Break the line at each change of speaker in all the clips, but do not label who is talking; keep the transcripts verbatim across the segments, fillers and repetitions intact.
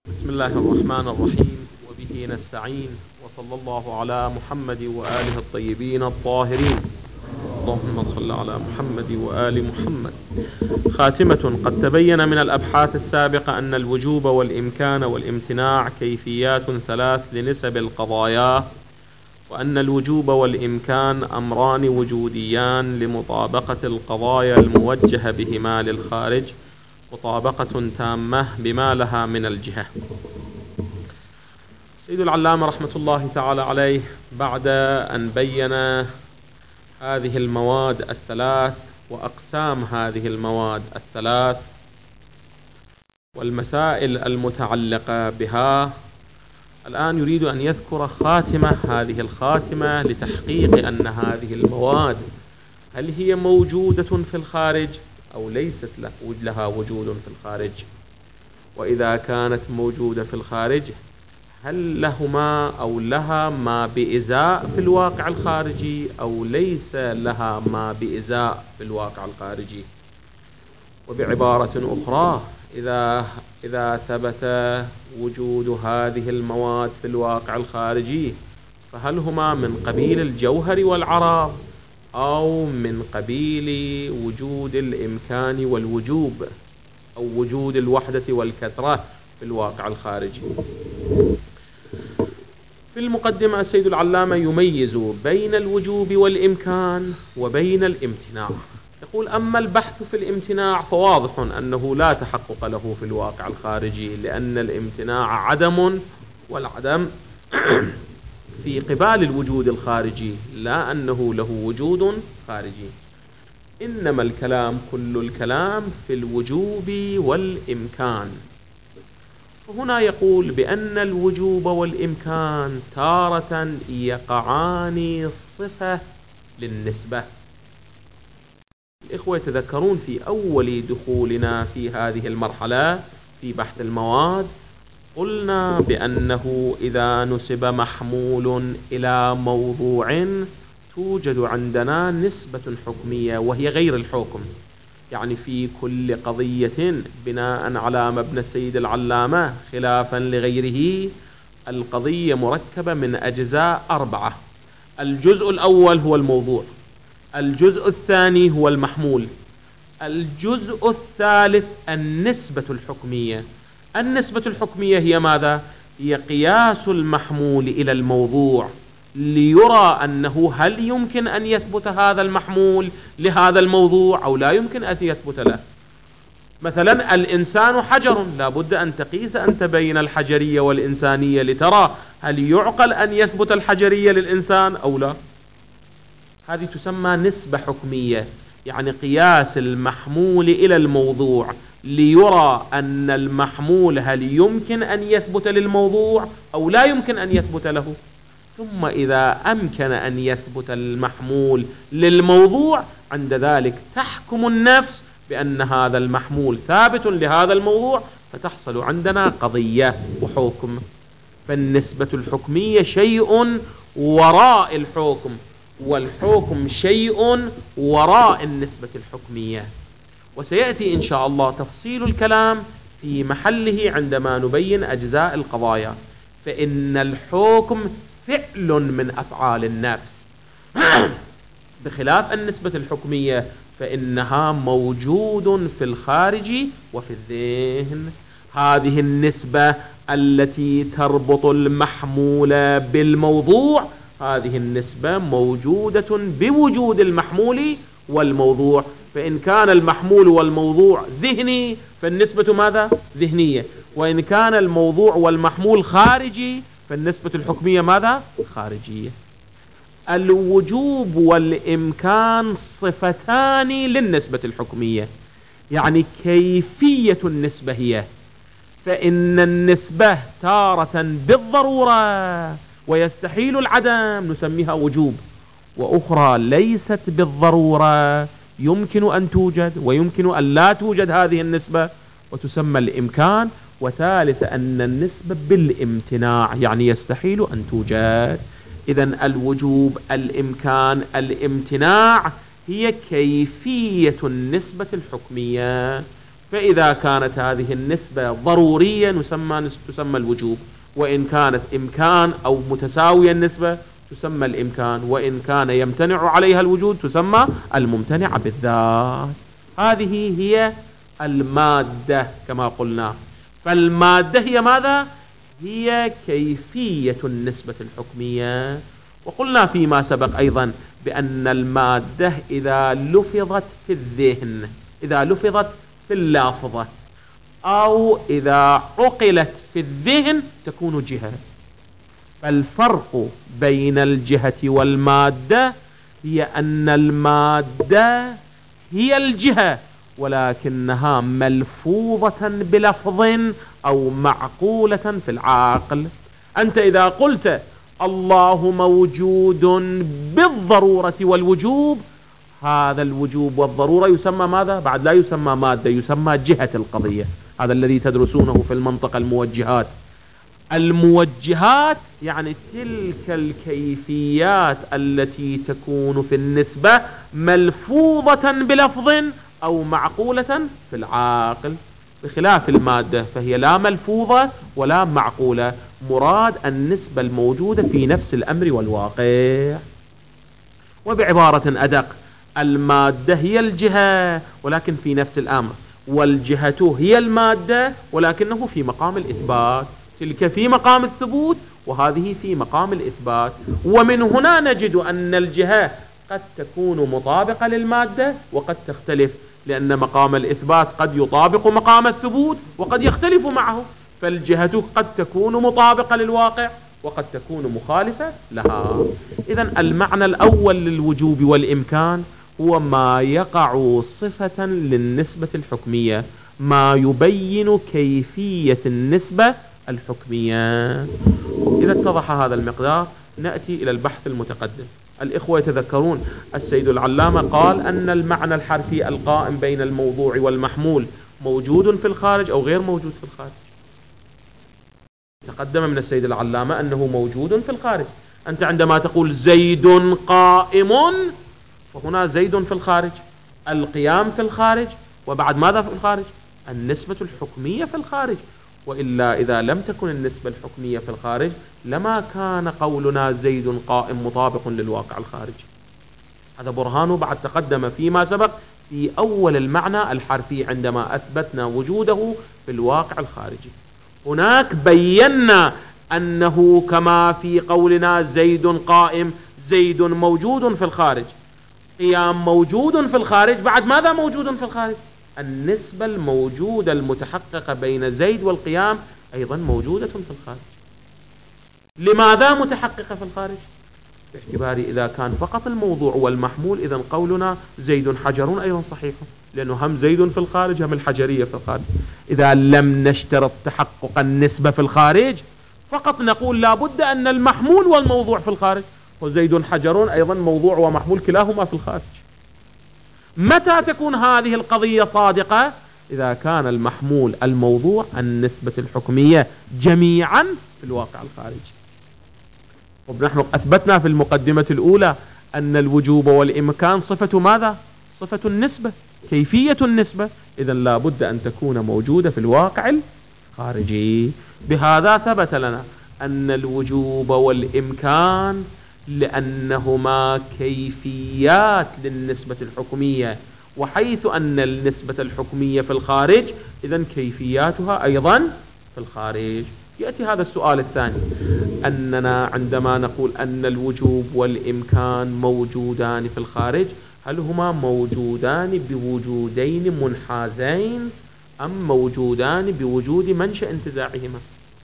بسم الله الرحمن الرحيم، وبه نستعين، وصلى الله على محمد وآله الطيبين الطاهرين. اللهم صل على محمد وآل محمد. خاتمة: قد تبين من الأبحاث السابقة أن الوجوب والإمكان والامتناع كيفيات ثلاث لنسب القضايا، وأن الوجوب والإمكان أمران وجوديان لمطابقة القضايا الموجهة بهما للخارج مطابقة تامة بما لها من الجهة. سيد العلامة رحمة الله تعالى عليه بعد أن بين هذه المواد الثلاث وأقسام هذه المواد الثلاث والمسائل المتعلقة بها، الآن يريد أن يذكر خاتمة. هذه الخاتمة لتحقيق أن هذه المواد هل هي موجودة في الخارج أو ليست لها وجود في الخارج، وإذا كانت موجودة في الخارج هل لهما أو لها ما بإزاء في الواقع الخارجي أو ليس لها ما بإزاء في الواقع الخارجي. وبعبارة أخرى، إذا إذا ثبت وجود هذه المواد في الواقع الخارجي فهل هما من قبيل الجوهر والعرض أو من قبيل وجود الإمكان والوجوب أو وجود الوحدة والكثرة في الواقع الخارجي. في المقدمة السيد العلامة يميز بين الوجوب والإمكان وبين الامتناع. يقول: أما البحث في الامتناع فواضح أنه لا تحقق له في الواقع الخارجي، لأن الامتناع عدم، والعدم في قبال الوجود الخارجي، لا أنه له وجود خارجي. إنما الكلام كل الكلام في الوجوب والإمكان. وهنا يقول بأن الوجوب والإمكان تارة يقعان صفة للنسبة. الإخوة يتذكرون في أول دخولنا في هذه المرحلة في بحث المواد قلنا بأنه إذا نسب محمول إلى موضوع توجد عندنا نسبة حكمية وهي غير الحكم. يعني في كل قضية بناء على مبنى السيد العلامة خلافا لغيره، القضية مركبة من أجزاء أربعة. الجزء الأول هو الموضوع، الجزء الثاني هو المحمول، الجزء الثالث النسبة الحكمية. النسبة الحكمية هي ماذا؟ هي قياس المحمول إلى الموضوع ليرى أنه هل يمكن أن يثبت هذا المحمول لهذا الموضوع أو لا يمكن أن يثبت له. مثلا الإنسان حجر، لا بد أن تقيس أنت بين الحجرية والإنسانية لترى هل يعقل أن يثبت الحجرية للإنسان أو لا. هذه تسمى نسبة حكمية، يعني قياس المحمول إلى الموضوع ليرى أن المحمول هل يمكن أن يثبت للموضوع أو لا يمكن أن يثبت له. ثم إذا أمكن أن يثبت المحمول للموضوع، عند ذلك تحكم النفس بأن هذا المحمول ثابت لهذا الموضوع، فتحصل عندنا قضية وحكم. فالنسبة الحكمية شيء وراء الحكم، والحكم شيء وراء النسبة الحكمية. وسيأتي إن شاء الله تفصيل الكلام في محله عندما نبين أجزاء القضايا. فإن الحكم فعل من أفعال النفس بخلاف النسبة الحكمية فإنها موجود في الخارج وفي الذهن. هذه النسبة التي تربط المحمول بالموضوع، هذه النسبة موجودة بوجود المحمول والموضوع. فإن كان المحمول والموضوع ذهني فالنسبة ماذا؟ ذهنية. وإن كان الموضوع والمحمول خارجي فالنسبة الحكمية ماذا؟ خارجية. الوجوب والإمكان صفتان للنسبة الحكمية، يعني كيفية النسبة هي. فإن النسبة تارة بالضرورة ويستحيل العدم نسميها وجوب، وأخرى ليست بالضرورة يمكن أن توجد ويمكن أن لا توجد هذه النسبة وتسمى الإمكان. وثالث أن النسبة بالامتناع، يعني يستحيل أن توجد. إذن الوجوب، الإمكان، الامتناع هي كيفية النسبة الحكمية. فإذا كانت هذه النسبة ضرورية نسمى تسمى الوجوب، وإن كانت إمكان أو متساوية النسبة تسمى الإمكان، وإن كان يمتنع عليها الوجود تسمى الممتنع بالذات. هذه هي المادة كما قلنا. فالمادة هي ماذا؟ هي كيفية النسبة الحكمية. وقلنا فيما سبق أيضا بأن المادة إذا لفظت في الذهن، إذا لفظت في اللافظة، أو إذا عقلت في الذهن تكون جهة. فالفرق بين الجهة والمادة هي أن المادة هي الجهة ولكنها ملفوظة بلفظ أو معقولة في العقل. أنت إذا قلت الله موجود بالضرورة والوجوب، هذا الوجوب والضرورة يسمى ماذا؟ بعد لا يسمى مادة، يسمى جهة القضية. هذا الذي تدرسونه في المنطقة الموجهات. الموجهات يعني تلك الكيفيات التي تكون في النسبة ملفوظة بلفظ أو معقولة في العاقل، بخلاف المادة فهي لا ملفوظة ولا معقولة. مراد النسبة الموجودة في نفس الأمر والواقع. وبعبارة أدق، المادة هي الجهة ولكن في نفس الأمر، والجهة هي المادة ولكنه في مقام الإثبات. تلك في مقام الثبوت وهذه في مقام الإثبات. ومن هنا نجد أن الجهة قد تكون مطابقة للمادة وقد تختلف، لأن مقام الإثبات قد يطابق مقام الثبوت وقد يختلف معه. فالجهة قد تكون مطابقة للواقع وقد تكون مخالفة لها. إذن المعنى الأول للوجوب والإمكان هو ما يقع صفة للنسبة الحكمية، ما يبين كيفية النسبة الحكمية. إذا اتضح هذا المقدار نأتي إلى البحث المتقدم. الإخوة يتذكرون السيد العلامة قال أن المعنى الحرفي القائم بين الموضوع والمحمول موجود في الخارج أو غير موجود في الخارج. تقدم من السيد العلامة أنه موجود في الخارج. أنت عندما تقول زيد قائم فهنا زيد في الخارج، القيام في الخارج، وبعد ماذا في الخارج؟ النسبة الحكمية في الخارج. وإلا إذا لم تكن النسبة الحكمية في الخارج لما كان قولنا زيد قائم مطابق للواقع الخارجي. هذا برهانه بعد تقدم فيما سبق في أول المعنى الحرفي عندما أثبتنا وجوده في الواقع الخارجي. هناك بينا أنه كما في قولنا زيد قائم، زيد موجود في الخارج، قيام موجود في الخارج، بعد ماذا موجود في الخارج؟ النسبة الموجودة المتحققة بين زيد والقيام أيضا موجودة في الخارج. لماذا متحققة في الخارج؟ باعتبار إذا كان فقط الموضوع والمحمول إذن قولنا زيد حجر أيضا صحيح، لأنه هم زيد في الخارج هم الحجرية في الخارج. إذا لم نشترط تحقق النسبة في الخارج فقط نقول لابد أن المحمول والموضوع في الخارج، وزيد حجر أيضا موضوع ومحمول كلاهما في الخارج. متى تكون هذه القضية صادقة؟ إذا كان المحمول الموضوع النسبة الحكمية جميعا في الواقع الخارجي. ونحن أثبتنا في المقدمة الأولى أن الوجوب والإمكان صفة ماذا؟ صفة النسبة، كيفية النسبة. إذن لا بد أن تكون موجودة في الواقع الخارجي. بهذا ثبت لنا أن الوجوب والإمكان لأنهما كيفيات للنسبة الحكمية، وحيث أن النسبة الحكمية في الخارج إذن كيفياتها أيضا في الخارج. يأتي هذا السؤال الثاني، أننا عندما نقول أن الوجوب والإمكان موجودان في الخارج، هل هما موجودان بوجودين منحازين أم موجودان بوجود منشأ انتزاعهما؟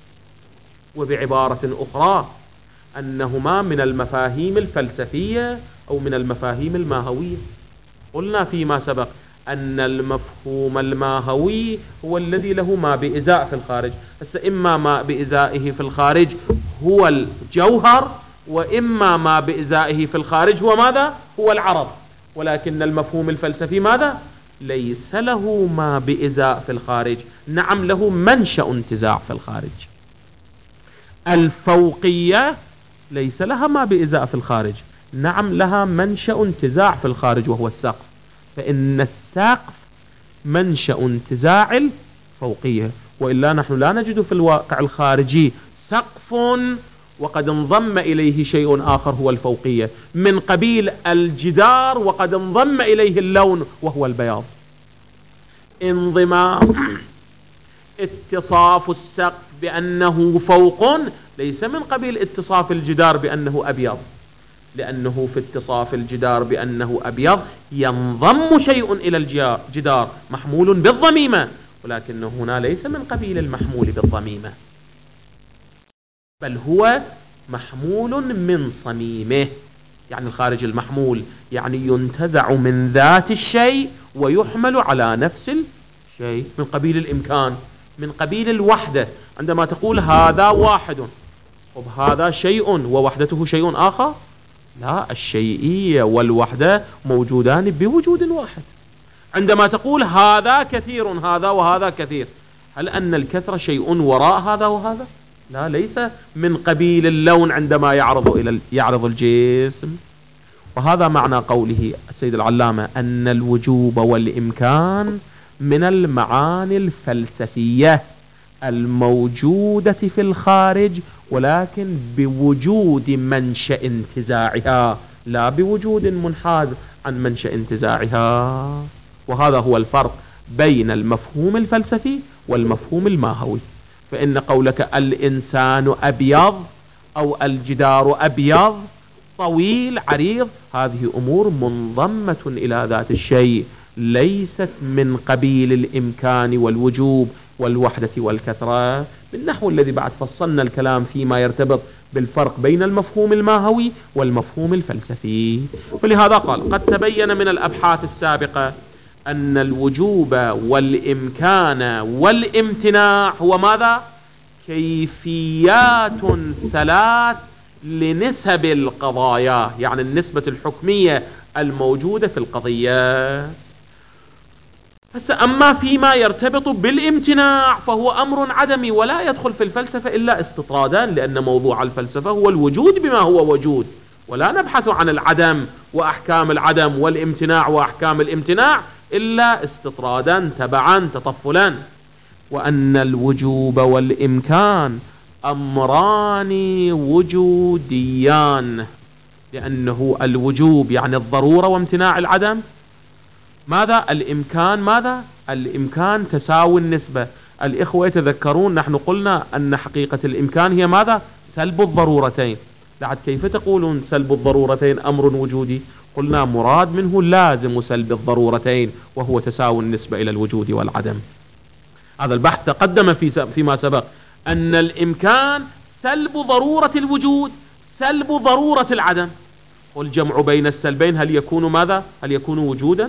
وبعبارة أخرى أنهما من المفاهيم الفلسفية أو من المفاهيم الماهوية. قلنا فيما سبق أن المفهوم الماهوي هو الذي له ما بإزاء في الخارج. إما ما بإزائه في الخارج هو الجوهر، وإما ما بإزائه في الخارج هو ماذا؟ هو العرض. ولكن المفهوم الفلسفي ماذا؟ ليس له ما بإزاء في الخارج، نعم له منشأ انتزاع في الخارج. الفوقية ليس لها ما بإزاء في الخارج، نعم لها منشأ انتزاع في الخارج وهو السقف. فإن السقف منشأ انتزاع الفوقية، وإلا نحن لا نجد في الواقع الخارجي سقف وقد انضم إليه شيء آخر هو الفوقية، من قبيل الجدار وقد انضم إليه اللون وهو البياض. انضمام اتصاف السقف بأنه فوق ليس من قبيل اتصاف الجدار بأنه أبيض، لأنه في اتصاف الجدار بأنه أبيض ينضم شيء إلى الجدار محمول بالضميمة، ولكنه هنا ليس من قبيل المحمول بالضميمة، بل هو محمول من صميمه. يعني الخارج المحمول يعني ينتزع من ذات الشيء ويحمل على نفس الشيء، من قبيل الإمكان، من قبيل الوحدة. عندما تقول هذا واحد، طب هذا شيء ووحدته شيء آخر؟ لا، الشيئية والوحدة موجودان بوجود واحد. عندما تقول هذا كثير، هذا وهذا كثير، هل أن الكثرة شيء وراء هذا وهذا؟ لا، ليس من قبيل اللون عندما يعرض إلى يعرض الجسم. وهذا معنى قوله السيد العلامة أن الوجوب والإمكان من المعاني الفلسفية الموجودة في الخارج، ولكن بوجود منشأ انتزاعها، لا بوجود منحاز عن منشأ انتزاعها. وهذا هو الفرق بين المفهوم الفلسفي والمفهوم الماهوي. فإن قولك الإنسان أبيض أو الجدار أبيض طويل عريض، هذه أمور منضمة إلى ذات الشيء، ليست من قبيل الإمكان والوجوب والوحدة والكثرة، بالنحو الذي بعد فصلنا الكلام فيما يرتبط بالفرق بين المفهوم الماهوي والمفهوم الفلسفي. ولهذا قال قد تبين من الأبحاث السابقة أن الوجوب والإمكان والامتناع هو ماذا؟ كيفيات ثلاث لنسب القضايا، يعني النسبة الحكمية الموجودة في القضية. أما فيما يرتبط بالامتناع فهو أمر عدمي ولا يدخل في الفلسفة إلا استطرادا، لأن موضوع الفلسفة هو الوجود بما هو وجود، ولا نبحث عن العدم وأحكام العدم والامتناع وأحكام الامتناع إلا استطرادا تبعا تطفلا. وأن الوجوب والإمكان أمران وجوديان، لأنه الوجوب يعني الضرورة وامتناع العدم. ماذا الإمكان؟ ماذا الإمكان؟ تساوي النسبة. الإخوة يتذكرون نحن قلنا أن حقيقة الإمكان هي ماذا؟ سلب الضرورتين. بعد كيف تقولون سلب الضرورتين أمر وجودي؟ قلنا مراد منه لازم سلب الضرورتين وهو تساوي النسبة إلى الوجود والعدم. هذا البحث تقدم في فيما سبق أن الإمكان سلب ضرورة الوجود سلب ضرورة العدم، والجمع بين السلبين هل يكون ماذا؟ هل يكون وجودا؟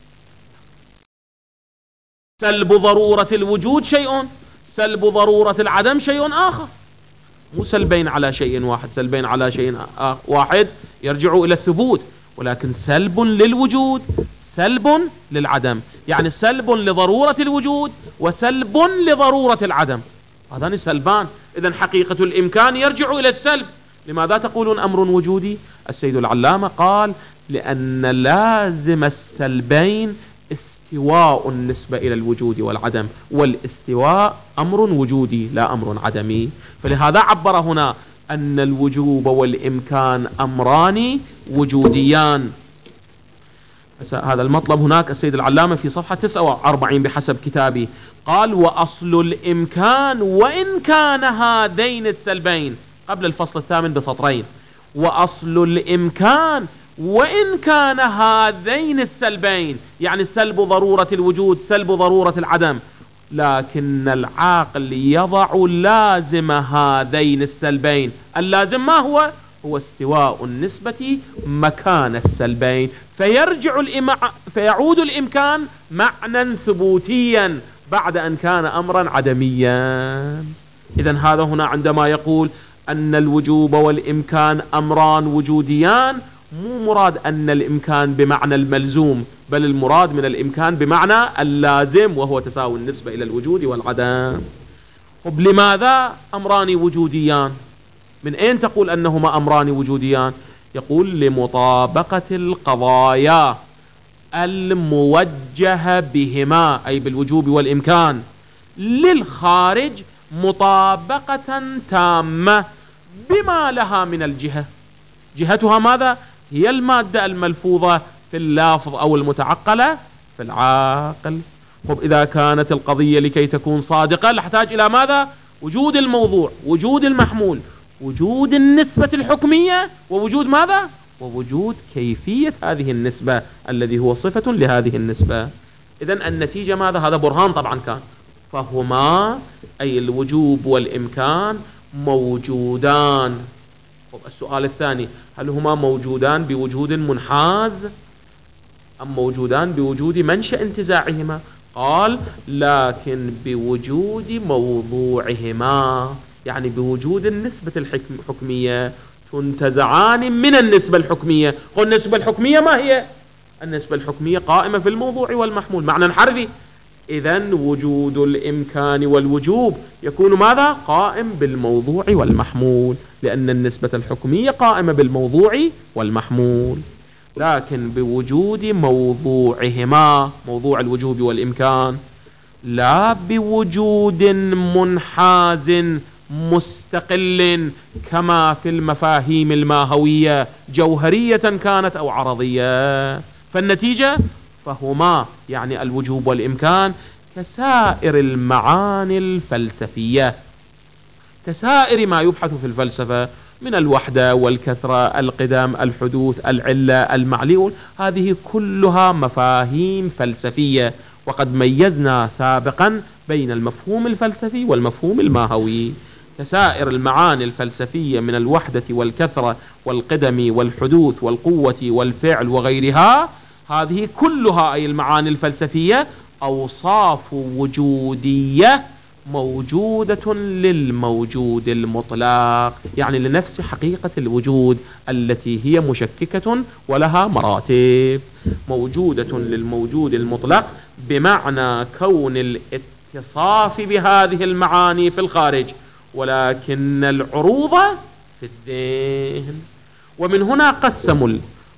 سلب ضرورة الوجود شيء، سلب ضرورة العدم شيء آخر، مو سلبين على شيء واحد. سلبين على شيء واحد يرجع إلى الثبوت، ولكن سلب للوجود سلب للعدم، يعني سلب لضرورة الوجود وسلب لضرورة العدم، هذان سلبان. إذن حقيقة الإمكان يرجع إلى السلب. لماذا تقولون أمر وجودي؟ السيد العلامة قال لأن لازم السلبين استواء النسبة إلى الوجود والعدم، والاستواء أمر وجودي لا أمر عدمي. فلهذا عبر هنا أن الوجوب والإمكان أمران وجوديان. هذا المطلب هناك السيد العلامة في صفحة تسعة وأربعين بحسب كتابي قال وأصل الإمكان وإن كان هذين السلبين، قبل الفصل الثامن بسطرين، وأصل الإمكان وإن كان هذين السلبين، يعني سلب ضرورة الوجود سلب ضرورة العدم، لكن العاقل يضع لازم هذين السلبين. اللازم ما هو؟ هو استواء النسبة مكان السلبين، فيرجع الإمع... فيعود الإمكان معنى ثبوتيا بعد أن كان أمرا عدميا. إذن هذا هنا عندما يقول أن الوجوب والإمكان أمران وجوديان، مو مراد أن الإمكان بمعنى الملزوم، بل المراد من الإمكان بمعنى اللازم وهو تساوي النسبة إلى الوجود والعدم. طب لماذا أمران وجوديان؟ من أين تقول أنهما أمران وجوديان؟ يقول لمطابقة القضايا الموجهة بهما أي بالوجوب والإمكان للخارج مطابقة تامة بما لها من الجهة. جهتها ماذا؟ هي المادة الملفوظة في اللافظ أو المتعقلة في العاقل. طب إذا كانت القضية لكي تكون صادقة نحتاج إلى ماذا؟ وجود الموضوع، وجود المحمول، وجود النسبة الحكمية، ووجود ماذا؟ ووجود كيفية هذه النسبة الذي هو صفة لهذه النسبة. إذن النتيجة ماذا؟ هذا برهان طبعا كان. فهما أي الوجوب والإمكان موجودان. طب السؤال الثاني، هل هما موجودان بوجود منحاز أم موجودان بوجود منشأ انتزاعهما؟ قال لكن بوجود موضوعهما، يعني بوجود النسبة الحكمية، تنتزعان من النسبة الحكمية. والنسبة الحكمية ما هي؟ النسبة الحكمية قائمة في الموضوع والمحمول، معنى حرفي. إذن وجود الإمكان والوجوب يكون ماذا؟ قائم بالموضوع والمحمول، لأن النسبة الحكمية قائمة بالموضوع والمحمول. لكن بوجود موضوعهما، موضوع الوجوب والإمكان، لا بوجود منحاز مستقل كما في المفاهيم الماهوية جوهرية كانت أو عرضية. فالنتيجة فهما يعني الوجوب والإمكان كسائر المعاني الفلسفية، كسائر ما يبحث في الفلسفة من الوحدة والكثرة، القدم، الحدوث، العلة، المعلول، هذه كلها مفاهيم فلسفية. وقد ميزنا سابقا بين المفهوم الفلسفي والمفهوم الماهوي. كسائر المعاني الفلسفية من الوحدة والكثرة والقدم والحدوث والقوة والفعل وغيرها، هذه كلها أي المعاني الفلسفية أوصاف وجودية موجودة للموجود المطلق، يعني لنفس حقيقة الوجود التي هي مشككة ولها مراتب، موجودة للموجود المطلق بمعنى كون الاتصاف بهذه المعاني في الخارج، ولكن العروض في الذهن. ومن هنا قسموا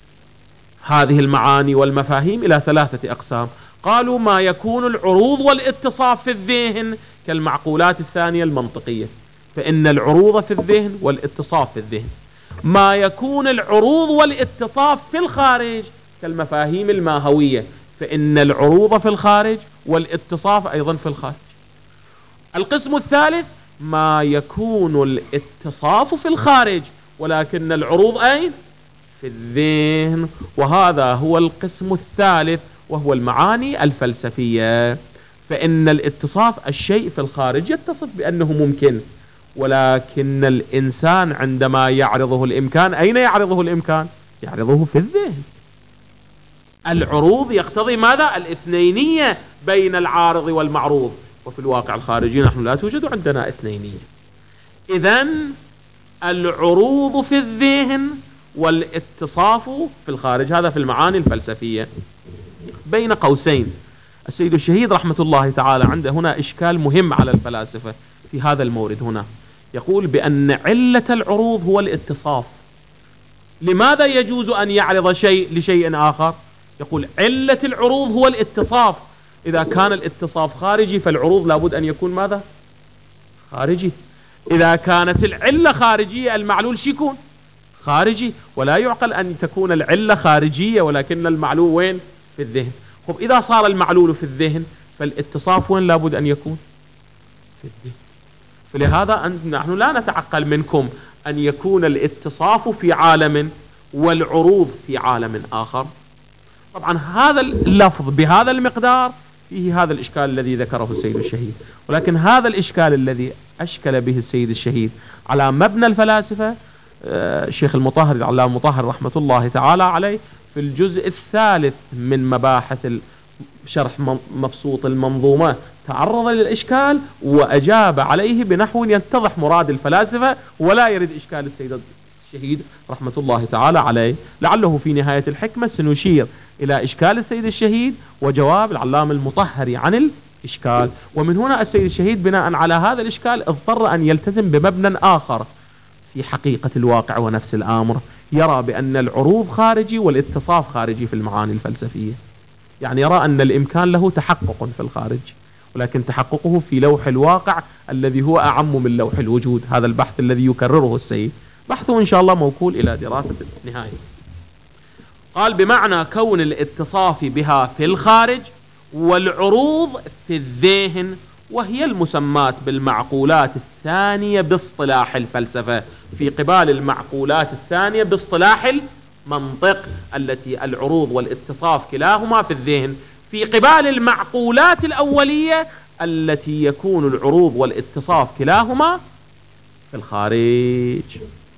هذه المعاني والمفاهيم إلى ثلاثة أقسام. قالوا ما يكون العروض والاتصاف في الذهن كالمعقولات الثانية المنطقية، فإن العروض في الذهن والاتصاف في الذهن. ما يكون العروض والاتصاف في الخارج كالمفاهيم الماهوية، فإن العروض في الخارج والاتصاف أيضا في الخارج. القسم الثالث ما يكون الاتصاف في الخارج ولكن العروض أين؟ في الذهن. وهذا هو القسم الثالث وهو المعاني الفلسفية. فإن الاتصاف الشيء في الخارج يتصف بأنه ممكن، ولكن الإنسان عندما يعرضه الإمكان أين يعرضه الإمكان؟ يعرضه في الذهن. العروض يقتضي ماذا؟ الاثنينية بين العارض والمعروض، وفي الواقع الخارجي نحن لا توجد عندنا اثنينية. إذن العروض في الذهن والاتصاف في الخارج، هذا في المعاني الفلسفية. بين قوسين السيد الشهيد رحمة الله تعالى عنده هنا إشكال مهم على الفلاسفة في هذا المورد. هنا يقول بأن علة العروض هو الاتصاف. لماذا يجوز أن يعرض شيء لشيء آخر؟ يقول علة العروض هو الاتصاف. إذا كان الاتصاف خارجي فالعروض لابد أن يكون ماذا؟ خارجي. إذا كانت العلة خارجية المعلول شيكون؟ خارجي. ولا يعقل أن تكون العلة خارجية ولكن المعلول وين؟ في الذهن. خب إذا صار المعلول في الذهن فالاتصاف وين لابد أن يكون؟ في الذهن. فلهذا نحن لا نتعقل منكم أن يكون الاتصاف في عالم والعروض في عالم آخر. طبعا هذا اللفظ بهذا المقدار فيه هذا الإشكال الذي ذكره السيد الشهيد، ولكن هذا الإشكال الذي أشكل به السيد الشهيد على مبنى الفلاسفة الشيخ المطهر العلامة المطهر رحمة الله تعالى عليه في الجزء الثالث من مباحث شرح مبسوط المنظومة تعرض للإشكال وأجاب عليه بنحو يتضح مراد الفلاسفة ولا يرد إشكال السيد الشهيد رحمة الله تعالى عليه. لعله في نهاية الحكمة سنشير إلى إشكال السيد الشهيد وجواب العلامة المطهر عن الإشكال. ومن هنا السيد الشهيد بناء على هذا الإشكال اضطر أن يلتزم بمبنى آخر في حقيقة الواقع ونفس الأمر، يرى بأن العروض خارجي والاتصاف خارجي في المعاني الفلسفية. يعني يرى أن الإمكان له تحقق في الخارج، ولكن تحققه في لوح الواقع الذي هو أعم من لوح الوجود. هذا البحث الذي يكرره السيد، بحثه إن شاء الله موكول إلى دراسة النهاية. قال بمعنى كون الاتصاف بها في الخارج والعروض في الذهن، وهي المسمات بالمعقولات الثانية باصطلاح الفلسفة، في قبال المعقولات الثانية باصطلاح المنطق، التي العروض والاتصاف كلاهما في الذهن، في قبال المعقولات الأولية التي يكون العروض والاتصاف كلاهما في الخارج.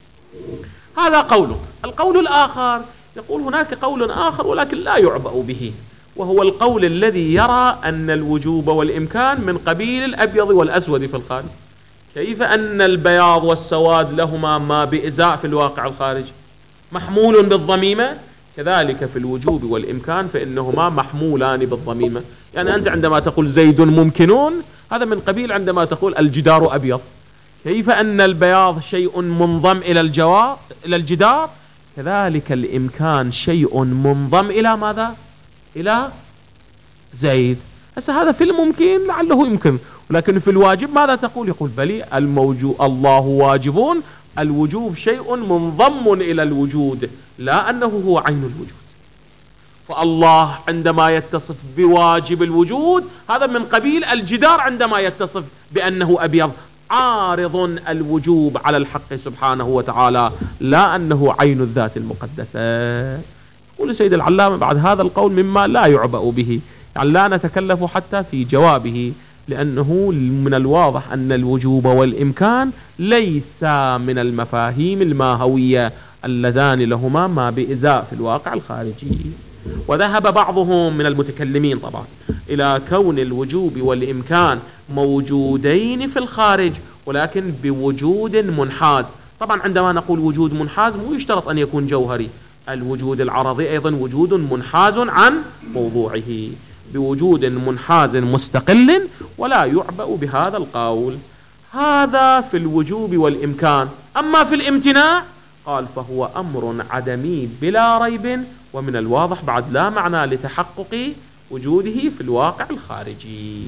هذا قوله. القول الآخر يقول هناك قول آخر ولكن لا يعبأ به، وهو القول الذي يرى أن الوجوب والإمكان من قبيل الأبيض والأسود في الخارج. كيف أن البياض والسواد لهما ما بإزاء في الواقع الخارجي محمول بالضميمة، كذلك في الوجوب والإمكان فإنهما محمولان بالضميمة. يعني أنت عندما تقول زيد ممكنون، هذا من قبيل عندما تقول الجدار أبيض. كيف أن البياض شيء منضم إلى الجوار إلى الجدار، كذلك الإمكان شيء منضم إلى ماذا؟ إلى زيد. هسه هذا في الممكن لعله يمكن، ولكن في الواجب ماذا تقول؟ يقول بلي الموجود الله واجبون، الوجوب شيء منضم إلى الوجود، لا أنه هو عين الوجود. فالله عندما يتصف بواجب الوجود هذا من قبيل الجدار عندما يتصف بأنه أبيض، عارض الوجوب على الحق سبحانه وتعالى، لا أنه عين الذات المقدسة. يقول سيد العلامة بعد هذا القول مما لا يعبأ به، يعني لا نتكلف حتى في جوابه، لأنه من الواضح أن الوجوب والإمكان ليس من المفاهيم الماهوية اللذان لهما ما بإزاء في الواقع الخارجي. وذهب بعضهم من المتكلمين طبعا إلى كون الوجوب والإمكان موجودين في الخارج ولكن بوجود منحاز. طبعا عندما نقول وجود منحاز مو يشترط أن يكون جوهري، الوجود العرضي أيضا وجود منحاز عن موضوعه، بوجود منحاز مستقل، ولا يعبأ بهذا القول. هذا في الوجوب والإمكان. أما في الامتناع قال فهو أمر عدمي بلا ريب، ومن الواضح بعد لا معنى لتحقق وجوده في الواقع الخارجي.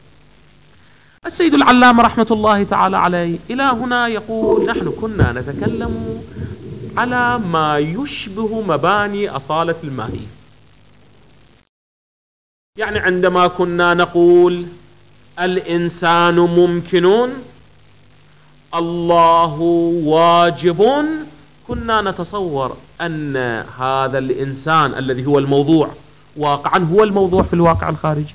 السيد العلامة رحمة الله تعالى عليه إلى هنا يقول نحن كنا نتكلم على ما يشبه مباني أصالة الماهية. يعني عندما كنا نقول الإنسان ممكن، الله واجب، كنا نتصور أن هذا الإنسان الذي هو الموضوع واقعا هو الموضوع في الواقع الخارجي.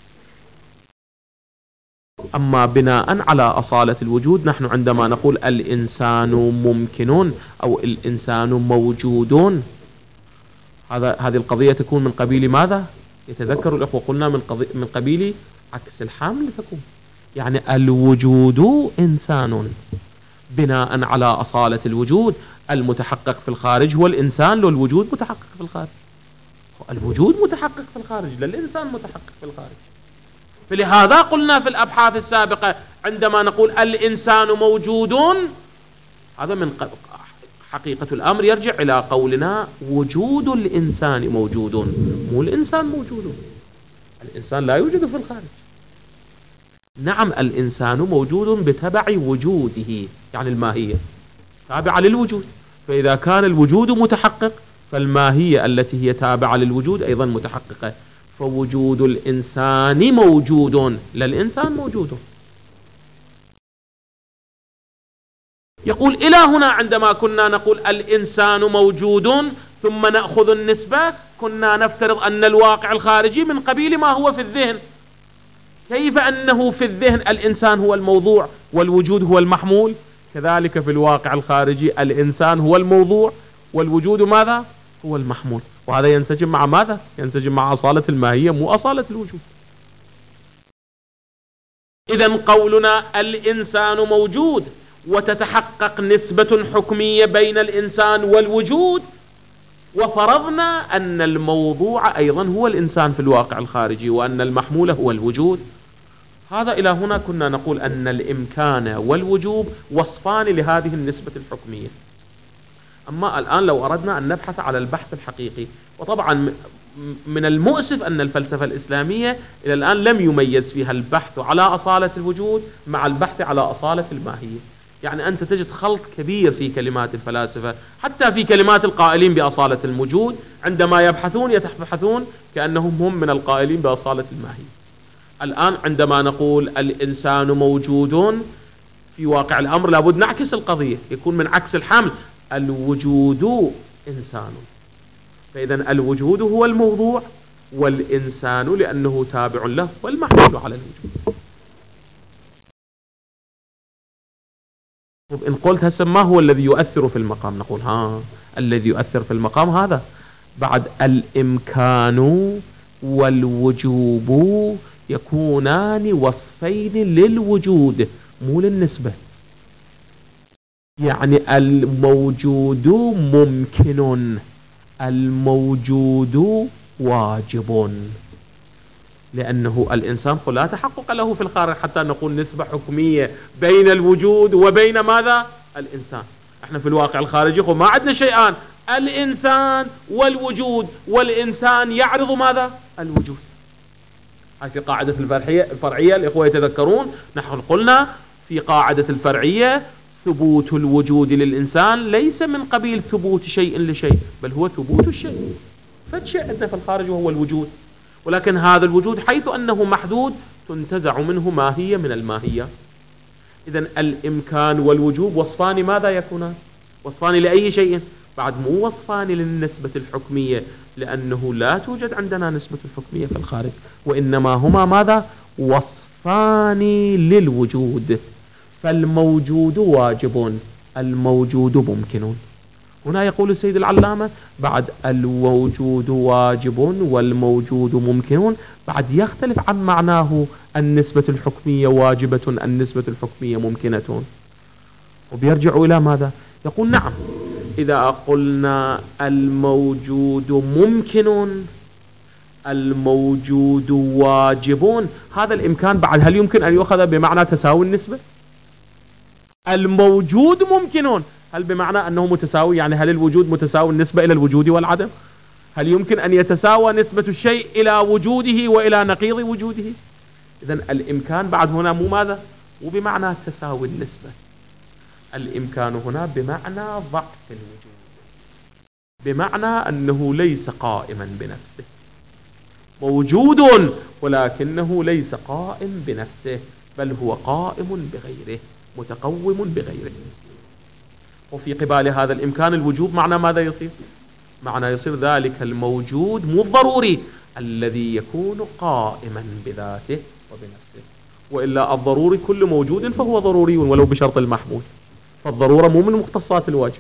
أما بناء على أصالة الوجود نحن عندما نقول الإنسان ممكن أو الإنسان موجود، هذا هذه القضية تكون من قبيل ماذا؟ يتذكر الأخوة قلنا من, من قبيل عكس الحامل تكون، يعني الوجود إنسان بناء على أصالة الوجود. المتحقق في الخارج هو الإنسان، والوجود متحقق في الخارج. الوجود متحقق في الخارج، لا الإنسان متحقق في الخارج. فلهذا قلنا في الأبحاث السابقة عندما نقول الإنسان موجود، هذا من حقيقة الأمر يرجع إلى قولنا وجود الإنسان موجود، مو الإنسان موجود. الإنسان لا يوجد في الخارج. نعم الإنسان موجود بتبع وجوده، يعني الماهية تابعة للوجود، فإذا كان الوجود متحقق فالماهية التي هي تابعة للوجود أيضا متحققة، فوجود الإنسان موجود، لا الإنسان موجود. يقول إلى هنا عندما كنا نقول الإنسان موجود ثم نأخذ النسبة، كنا نفترض أن الواقع الخارجي من قبيل ما هو في الذهن. كيف أنه في الذهن الإنسان هو الموضوع والوجود هو المحمول، كذلك في الواقع الخارجي الإنسان هو الموضوع والوجود ماذا؟ هو المحمول. وهذا ينسجم مع ماذا؟ ينسجم مع أصالة الماهية مو أصالة الوجود. إذن قولنا الإنسان موجود وتتحقق نسبة حكمية بين الإنسان والوجود، وفرضنا أن الموضوع أيضا هو الإنسان في الواقع الخارجي وأن المحمول هو الوجود. هذا إلى هنا كنا نقول أن الإمكان والوجوب وصفان لهذه النسبة الحكمية. أما الآن لو أردنا أن نبحث على البحث الحقيقي، وطبعا من المؤسف أن الفلسفة الإسلامية إلى الآن لم يميز فيها البحث على أصالة الوجود مع البحث على أصالة الماهية. يعني أنت تجد خلط كبير في كلمات الفلاسفة، حتى في كلمات القائلين بأصالة الوجود، عندما يبحثون يتبحثون كأنهم هم من القائلين بأصالة الماهية. الآن عندما نقول الإنسان موجود، في واقع الأمر لابد نعكس القضية، يكون من عكس الحمل، الوجود إنسان. فإذا الوجود هو الموضوع، والإنسان لأنه تابع له والمحمول على الوجود. إن قلت هسه ما هو الذي يؤثر في المقام؟ نقول ها الذي يؤثر في المقام هذا بعد الإمكان والوجوب يكونان وصفين للوجود مو للنسبة. يعني الموجود ممكن، الموجود واجب، لأنه الإنسان لا تحقق له في الخارج حتى نقول نسبة حكمية بين الوجود وبين ماذا؟ الإنسان. احنا في الواقع الخارجي ما عندنا شيئان، الإنسان والوجود، والإنسان يعرض ماذا؟ الوجود. هاي في قاعدة الفرعية الفرعية الإخوة يتذكرون، نحن قلنا في قاعدة الفرعية ثبوت الوجود للإنسان ليس من قبيل ثبوت شيء لشيء، بل هو ثبوت الشيء. فالشيء عندنا في الخارج وهو الوجود، ولكن هذا الوجود حيث أنه محدود تنتزع منه ماهية من الماهية. إذن الإمكان والوجوب وصفان ماذا يكونان؟ وصفان لأي شيء؟ بعد مو وصفان للنسبة الحكمية، لأنه لا توجد عندنا نسبة الحكمية في الخارج، وإنما هما ماذا؟ وصفان للوجود. فالموجود واجب، الموجود ممكن. هنا يقول السيد العلامة بعد الوجود واجب والموجود ممكن، بعد يختلف عن معناه النسبة الحكمية واجبة النسبة الحكمية ممكنة، وبيرجع إلى ماذا؟ يقول نعم إذا قلنا الموجود ممكن الموجود واجب، هذا الإمكان بعد هل يمكن أن يؤخذ بمعنى تساوي النسبة؟ الموجود ممكن هل بمعنى أنه متساوي؟ يعني هل الوجود متساوي النسبة إلى الوجود والعدم؟ هل يمكن أن يتساوى نسبة الشيء إلى وجوده وإلى نقيض وجوده؟ إذن الإمكان بعد هنا مو ماذا؟ مو بمعنى تساوي النسبة، الإمكان هنا بمعنى ضعف الوجود، بمعنى أنه ليس قائما بنفسه، موجود ولكنه ليس قائم بنفسه، بل هو قائم بغيره، متقوم بغيره. وفي قبال هذا الإمكان الوجوب معنى ماذا يصير؟ معنى يصير ذلك الموجود مو الضروري الذي يكون قائما بذاته وبنفسه، وإلا الضروري كل موجود فهو ضروري ولو بشرط المحمول، فالضرورة مو من مختصات الواجب،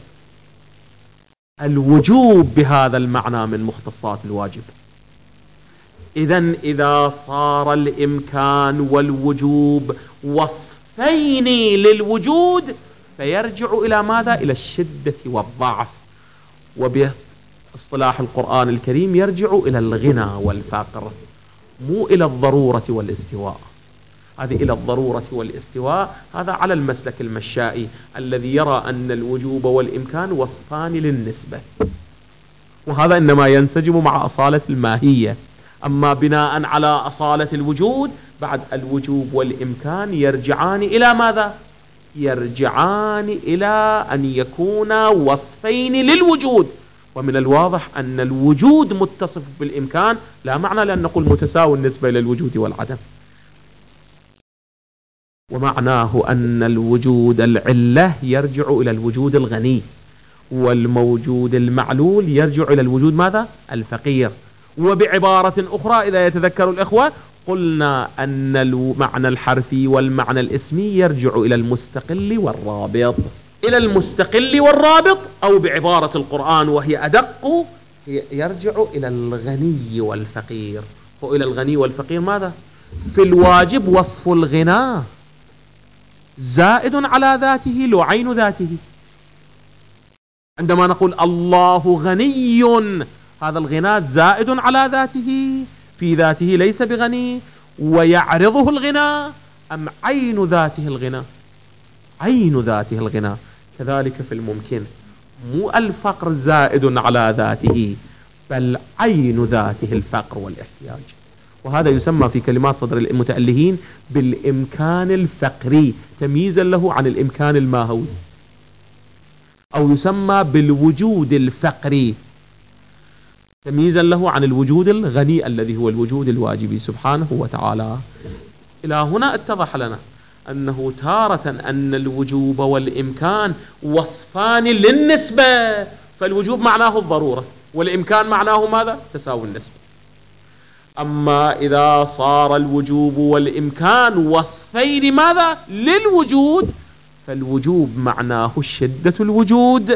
الوجوب بهذا المعنى من مختصات الواجب. إذن إذا صار الإمكان والوجوب وصفين للوجود فيرجع إلى ماذا؟ إلى الشدة والضعف، وباصطلاح القرآن الكريم يرجع إلى الغنى والفقر، مو إلى الضرورة والاستواء. هذه إلى الضرورة والاستواء، هذا على المسلك المشائي الذي يرى أن الوجوب والإمكان وصفان للنسبة، وهذا إنما ينسجم مع أصالة الماهية. أما بناء على أصالة الوجود بعد الوجوب والإمكان يرجعان إلى ماذا؟ يرجعان إلى أن يكونا وصفين للوجود، ومن الواضح أن الوجود متصف بالإمكان، لا معنى لأن نقول متساوي النسبة إلى الوجود والعدم. ومعناه أن الوجود العلة يرجع إلى الوجود الغني، والموجود المعلول يرجع إلى الوجود ماذا؟ الفقير. وبعبارة أخرى إذا يتذكر الإخوة قلنا أن المعنى الحرفي والمعنى الاسمي يرجع إلى المستقل والرابط، إلى المستقل والرابط، أو بعبارة القرآن وهي أدق يرجع إلى الغني والفقير. وإلى الغني والفقير ماذا؟ في الواجب وصف الغنى زائد على ذاته لو عين ذاته. عندما نقول الله غني، هذا الغنى زائد على ذاته، في ذاته ليس بغني، ويعرضه الغنى أم عين ذاته الغنى؟ عين ذاته الغنى. كذلك في الممكن، مو الفقر زائد على ذاته، بل عين ذاته الفقر والاحتياج. وهذا يسمى في كلمات صدر المتألهين بالإمكان الفقري تمييزا له عن الإمكان الماهوي، أو يسمى بالوجود الفقري تمييزا له عن الوجود الغني الذي هو الوجود الواجبي سبحانه وتعالى. إلى هنا اتضح لنا أنه تارة أن الوجوب والإمكان وصفان للنسبة، فالوجوب معناه الضرورة والإمكان معناه ماذا؟ تساوي النسبة. أما إذا صار الوجوب والإمكان وصفين ماذا؟ للوجود، فالوجوب معناه شدة الوجود،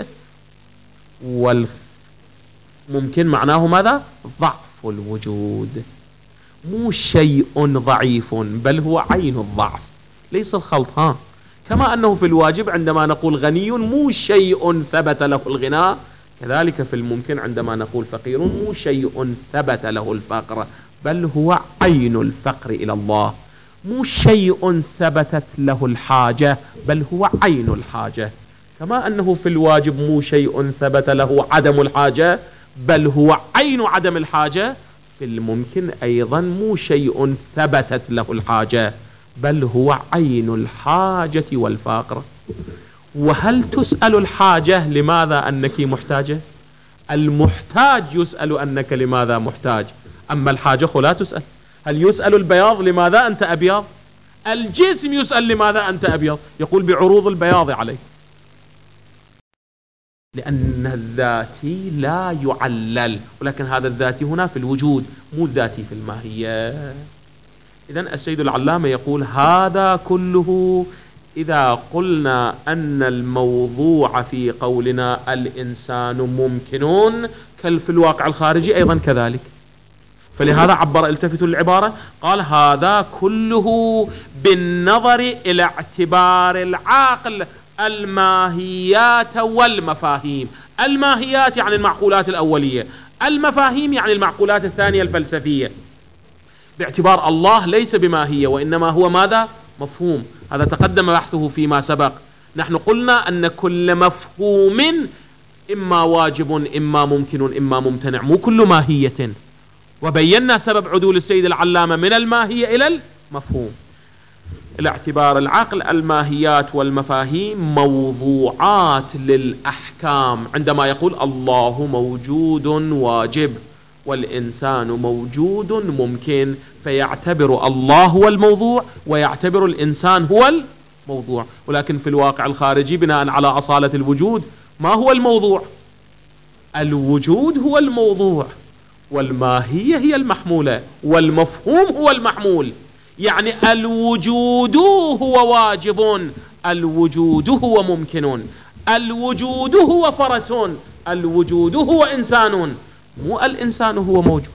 والممكن معناه ماذا؟ ضعف الوجود. مو شيء ضعيف بل هو عين الضعف، ليس الخلط. ها كما أنه في الواجب عندما نقول غني مو شيء ثبت له الغناء، كذلك في الممكن عندما نقول فقير مو شيء ثبت له الفقر، بل هو عين الفقر إلى الله. مو شيء ثبتت له الحاجة، بل هو عين الحاجة. كما أنه في الواجب مو شيء ثبت له عدم الحاجة، بل هو عين عدم الحاجة، في الممكن أيضا مو شيء ثبتت له الحاجة، بل هو عين الحاجة والفقر. وهل تسأل الحاجة لماذا أنك محتاجة؟ المحتاج يسأل أنك لماذا محتاج، أما الحاجة لا تسأل. هل يسأل البياض لماذا أنت أبيض؟ الجسم يسأل لماذا أنت أبيض، يقول بعروض البياض عليه، لأن الذاتي لا يعلل، ولكن هذا الذاتي هنا في الوجود مو الذاتي في الماهية. إذن السيد العلامة يقول هذا كله إذا قلنا أن الموضوع في قولنا الإنسان ممكن كالفي الواقع الخارجي أيضا كذلك، فلهذا عبر التفتوا العبارة قال هذا كله بالنظر إلى اعتبار العقل الماهيات والمفاهيم. الماهيات يعني المعقولات الأولية، المفاهيم يعني المعقولات الثانية الفلسفية، باعتبار الله ليس بماهية وإنما هو ماذا؟ مفهوم. هذا تقدم بحثه فيما سبق. نحن قلنا أن كل مفهوم إما واجب إما ممكن إما ممتنع، مو كل ماهية، وبينا سبب عدول السيد العلامة من الماهية إلى المفهوم. الاعتبار العقل الماهيات والمفاهيم موضوعات للأحكام، عندما يقول الله موجود واجب والإنسان موجود ممكن، فيعتبر الله هو الموضوع ويعتبر الإنسان هو الموضوع. ولكن في الواقع الخارجي بناء على أصالة الوجود ما هو الموضوع؟ الوجود هو الموضوع، والماهية هي المحمولة، والمفهوم هو المحمول. يعني الوجود هو واجب، الوجود هو ممكن، الوجود هو فرس، الوجود هو إنسان، مو الإنسان هو موجود.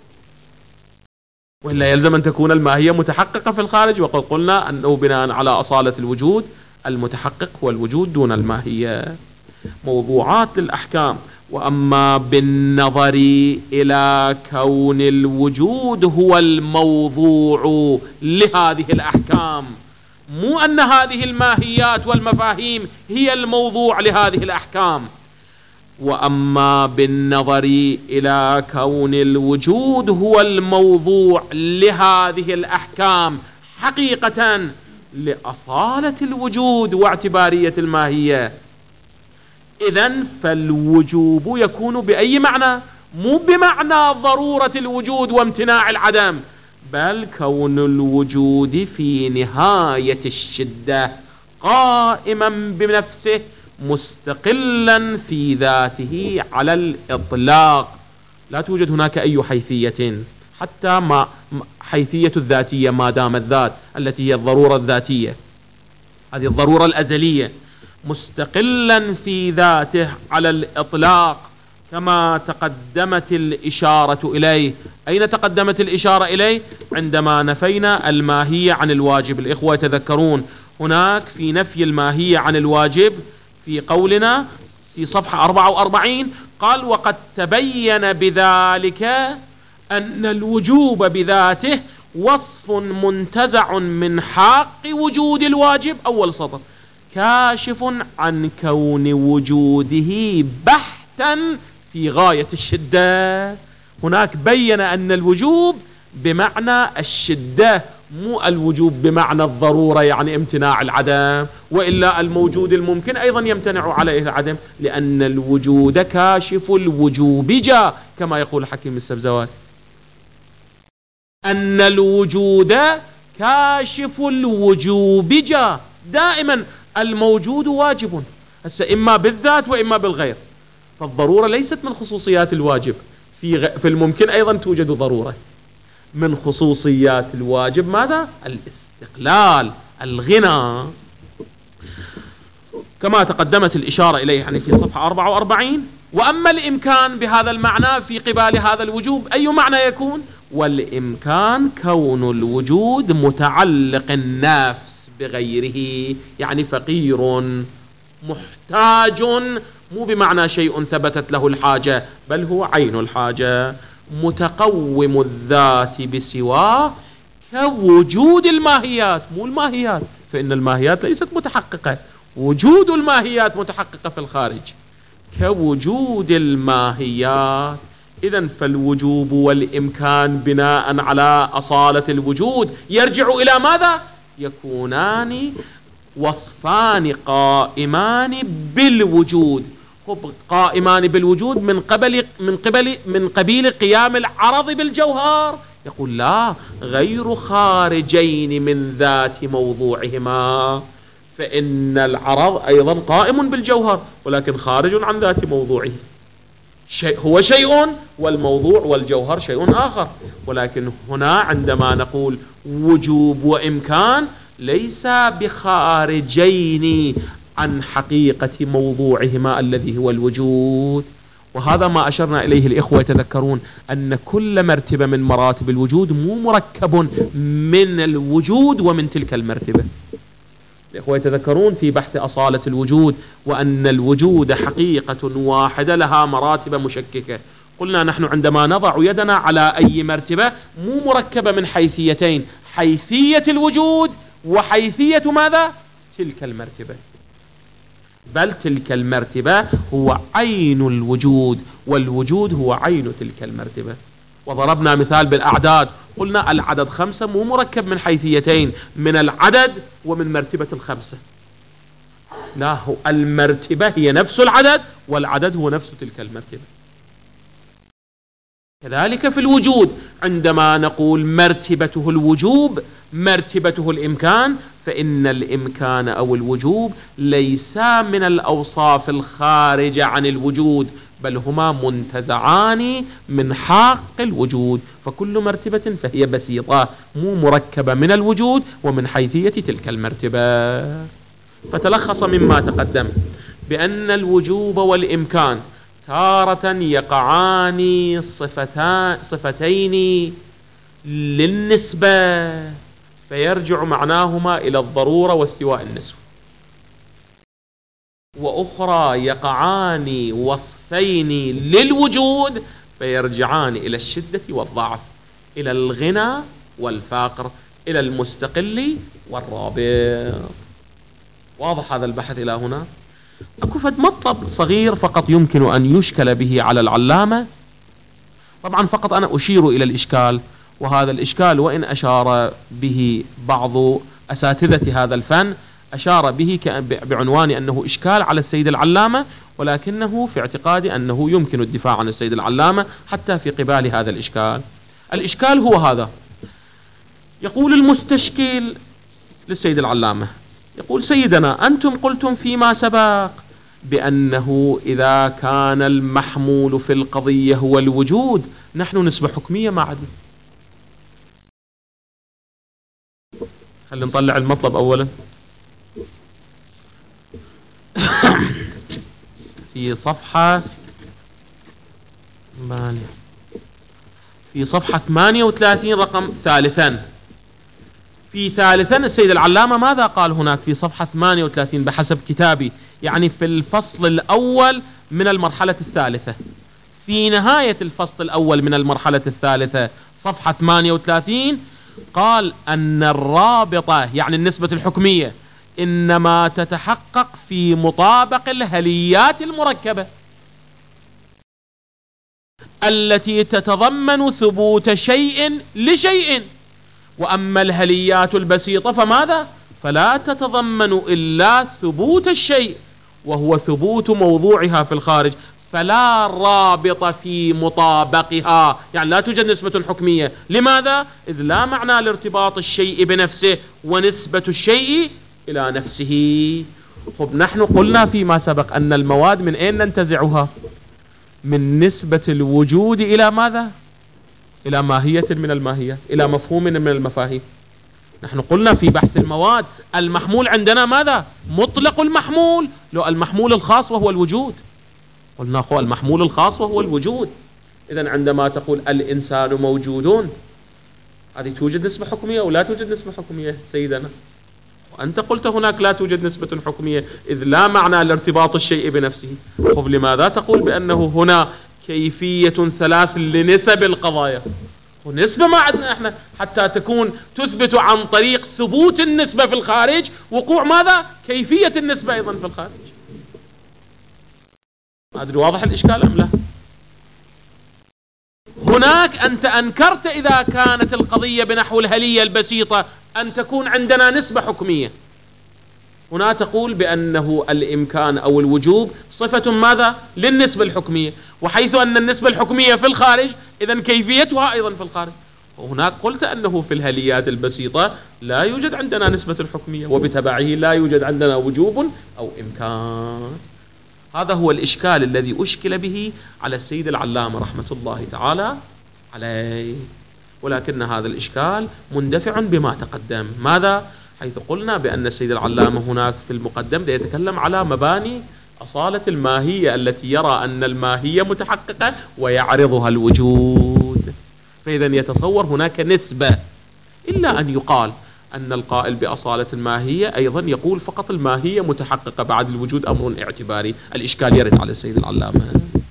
وإلا يلزم أن تكون الماهية متحققة في الخارج، وقد قلنا أنه بناء على أصالة الوجود المتحقق هو الوجود دون الماهية. موضوعات للأحكام. وأما بالنظر إلى كون الوجود هو الموضوع لهذه الأحكام، مو أن هذه الماهيات والمفاهيم هي الموضوع لهذه الأحكام. وأما بالنظر إلى كون الوجود هو الموضوع لهذه الأحكام حقيقة لأصالة الوجود واعتبارية الماهية، إذن فالوجوب يكون بأي معنى؟ مو بمعنى ضرورة الوجود وامتناع العدم، بل كون الوجود في نهاية الشدة قائما بنفسه مستقلا في ذاته على الإطلاق، لا توجد هناك أي حيثية، حتى ما حيثية الذاتية ما دام الذات التي هي الضرورة الذاتية، هذه الضرورة الأزلية، مستقلا في ذاته على الإطلاق كما تقدمت الإشارة إليه. أين تقدمت الإشارة إليه؟ عندما نفينا الماهية عن الواجب. الإخوة يتذكرون هناك في نفي الماهية عن الواجب في قولنا في صفحة أربعة وأربعين قال وقد تبين بذلك أن الوجوب بذاته وصف منتزع من حق وجود الواجب. أول سطر كاشف عن كون وجوده بحتا في غاية الشدة. هناك بين أن الوجوب بمعنى الشدة، مو الوجوب بمعنى الضرورة يعني امتناع العدم، وإلا الموجود الممكن أيضا يمتنع عليه العدم، لأن الوجود كاشف الوجوب جاء كما يقول حكيم السبزوات، أن الوجود كاشف الوجوب جاء. دائما الموجود واجب، هسه إما بالذات وإما بالغير، فالضرورة ليست من خصوصيات الواجب، في, غ... في الممكن أيضا توجد ضرورة. من خصوصيات الواجب ماذا؟ الاستقلال، الغنى، كما تقدمت الإشارة إليه يعني في صفحة أربعة وأربعين. وأما الإمكان بهذا المعنى في قبال هذا الوجوب أي معنى يكون؟ والإمكان كون الوجود متعلق النفس بغيره، يعني فقير محتاج، مو بمعنى شيء ثبتت له الحاجة، بل هو عين الحاجة، متقوم الذات بسواه كوجود الماهيات، مو الماهيات، فإن الماهيات ليست متحققة، وجود الماهيات متحققة في الخارج، كوجود الماهيات. إذن فالوجوب والإمكان بناء على أصالة الوجود يرجع إلى ماذا؟ يكونان وصفان قائمان بالوجود. قائمان بالوجود من قبل من قبل من قبيل قيام العرض بالجوهر. يقول لا، غير خارجين من ذات موضوعهما، فإن العرض أيضا قائم بالجوهر ولكن خارج عن ذات موضوعه، شيء هو شيء والموضوع والجوهر شيء آخر. ولكن هنا عندما نقول وجوب وإمكان ليس بخارجين عن حقيقة موضوعهما الذي هو الوجود. وهذا ما أشرنا إليه الإخوة يتذكرون، أن كل مرتبة من مراتب الوجود مو مركب من الوجود ومن تلك المرتبة. الإخوة يتذكرون في بحث أصالة الوجود وأن الوجود حقيقة واحدة لها مراتب مشككة. قلنا نحن عندما نضع يدنا على أي مرتبة مو مركبة من حيثيتين، حيثية الوجود وحيثية ماذا؟ تلك المرتبة، بل تلك المرتبة هو عين الوجود، والوجود هو عين تلك المرتبة. وضربنا مثال بالأعداد، قلنا العدد خمسة مو مركب من حيثيتين، من العدد ومن مرتبة الخمسة، لا، هو المرتبة هي نفس العدد والعدد هو نفس تلك المرتبة. كذلك في الوجود عندما نقول مرتبته الوجوب مرتبته الإمكان، فإن الإمكان أو الوجوب ليس من الأوصاف الخارجة عن الوجود، بل هما منتزعان من حق الوجود، فكل مرتبة فهي بسيطة مو مركبة من الوجود ومن حيثية تلك المرتبة. فتلخص مما تقدم بأن الوجوب والإمكان تارة يقعان صفتان صفتين للنسبة، فيرجع معناهما إلى الضرورة واستواء النسبة، وأخرى يقعان وصفين للوجود فيرجعان إلى الشدة والضعف، إلى الغنى والفقر، إلى المستقل والرابط. واضح هذا البحث إلى هنا؟ أكو فد مطلب صغير فقط يمكن أن يشكل به على العلامة، طبعا فقط أنا أشير إلى الإشكال، وهذا الإشكال وإن أشار به بعض أساتذة هذا الفن أشار به بعنوان أنه إشكال على السيد العلامة، ولكنه في اعتقادي أنه يمكن الدفاع عن السيد العلامة حتى في قبال هذا الإشكال. الإشكال هو هذا: يقول المستشكل للسيد العلامة، يقول سيدنا أنتم قلتم فيما سبق بأنه إذا كان المحمول في القضية هو الوجود نحن نسبة حكمية ما عدل. خلينا نطلع المطلب أولا. في صفحة في صفحة ثمانية وثلاثين رقم ثالثا، في ثالثا السيد العلامة ماذا قال هناك في صفحة ثمانية وثلاثين بحسب كتابي، يعني في الفصل الأول من المرحلة الثالثة، في نهاية الفصل الأول من المرحلة الثالثة صفحة ثمانية وثلاثين قال أن الرابطة يعني النسبة الحكمية إنما تتحقق في مطابق الهليات المركبة التي تتضمن ثبوت شيء لشيء. وأما الهليات البسيطة فماذا؟ فلا تتضمن إلا ثبوت الشيء وهو ثبوت موضوعها في الخارج، فلا رابط في مطابقها، يعني لا توجد نسبة حكمية. لماذا؟ إذ لا معنى لارتباط الشيء بنفسه ونسبة الشيء إلى نفسه. خب نحن قلنا فيما سبق أن المواد من أين ننتزعها؟ من نسبة الوجود إلى ماذا؟ إلى ماهية من الماهيات، إلى مفهوم من المفاهيم. نحن قلنا في بحث المواد المحمول عندنا ماذا؟ مطلق المحمول، لو المحمول الخاص وهو الوجود. قلنا هو المحمول الخاص وهو الوجود. إذن عندما تقول الإنسان موجود، هذه توجد نسبة حكمية ولا توجد نسبة حكمية سيدنا؟ وأنت قلت هناك لا توجد نسبة حكمية إذ لا معنى لارتباط الشيء بنفسه. طب لماذا تقول بأنه هنا كيفية ثلاث لنسب القضايا؟ ونسبة ما عندنا احنا حتى تكون تثبت عن طريق ثبوت النسبة في الخارج وقوع ماذا؟ كيفية النسبة أيضا في الخارج. ما أدري واضح الإشكال أم لا؟ هناك أنت أنكرت إذا كانت القضية بنحو الهلية البسيطة أن تكون عندنا نسبة حكمية. هنا تقول بأنه الإمكان أو الوجوب صفة ماذا؟ للنسبة الحكمية، وحيث أن النسبة الحكمية في الخارج إذن كيفيتها أيضا في الخارج. وهناك قلت أنه في الهليات البسيطة لا يوجد عندنا نسبة الحكمية، وبتبعه لا يوجد عندنا وجوب أو إمكان. هذا هو الإشكال الذي أشكل به على السيد العلامة رحمة الله تعالى عليه، ولكن هذا الإشكال مندفع بما تقدم. ماذا؟ حيث قلنا بأن السيد العلامة هناك في المقدم يتكلم على مباني أصالة الماهية التي يرى أن الماهية متحققة ويعرضها الوجود، فإذا يتصور هناك نسبة. إلا أن يقال أن القائل بأصالة الماهية أيضا يقول فقط الماهية متحققة بعد الوجود أمر اعتباري. الإشكال يرد على السيد العلامة،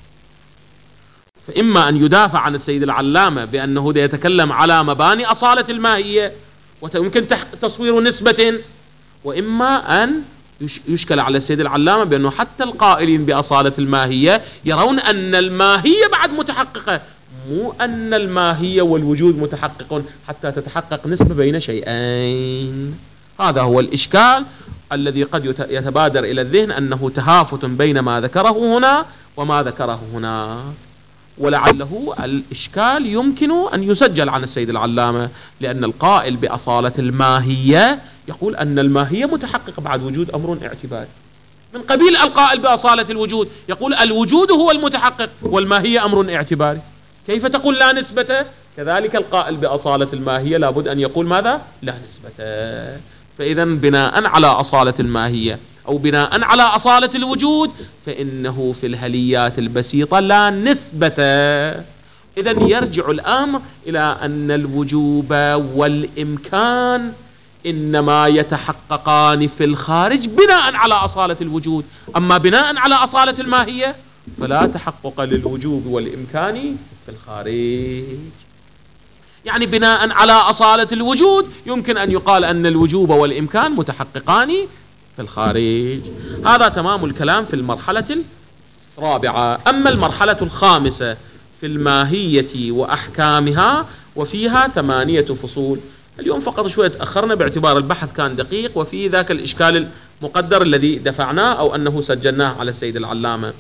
فإما أن يدافع عن السيد العلامة بأنه يتكلم على مباني أصالة الماهية ويمكن تصوير نسبة، وإما أن يشكل على السيد العلامة بأنه حتى القائلين بأصالة الماهية يرون أن الماهية بعد متحققة، مو أن الماهية والوجود متحقق حتى تتحقق نسبة بين شيئين. هذا هو الإشكال الذي قد يتبادر إلى الذهن أنه تهافت بين ما ذكره هنا وما ذكره هنا، ولعله الإشكال يمكن أن يسجل عن السيد العلامة، لأن القائل بأصالة الماهية يقول أن الماهية متحققة بعد وجود أمر اعتباري، من قبيل القائل بأصالة الوجود يقول الوجود هو المتحقق والماهية أمر اعتباري. كيف تقول لا نسبة؟ كذلك القائل بأصالة الماهية لابد أن يقول ماذا؟ لا نسبة. فإذا بناء على أصالة الماهية أو بناء على أصالة الوجود فإنه في الهليات البسيطة لا نسبة. إذا يرجع الأمر إلى أن الوجوب والإمكان إنما يتحققان في الخارج بناء على أصالة الوجود، أما بناء على أصالة الماهية فلا تحقق للوجوب والإمكان في الخارج. يعني بناء على أصالة الوجود يمكن أن يقال أن الوجوب والإمكان متحققان في الخارج. هذا تمام الكلام في المرحلة الرابعة. أما المرحلة الخامسة في الماهية وأحكامها وفيها ثمانية فصول. اليوم فقط شوية تأخرنا باعتبار البحث كان دقيق وفي ذاك الإشكال المقدر الذي دفعناه أو أنه سجلناه على السيد العلامة.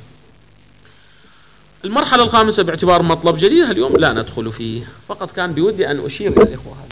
المرحلة الخامسة باعتبار مطلب جديد اليوم لا ندخل فيه، فقط كان بودي أن أشير إلى الإخوة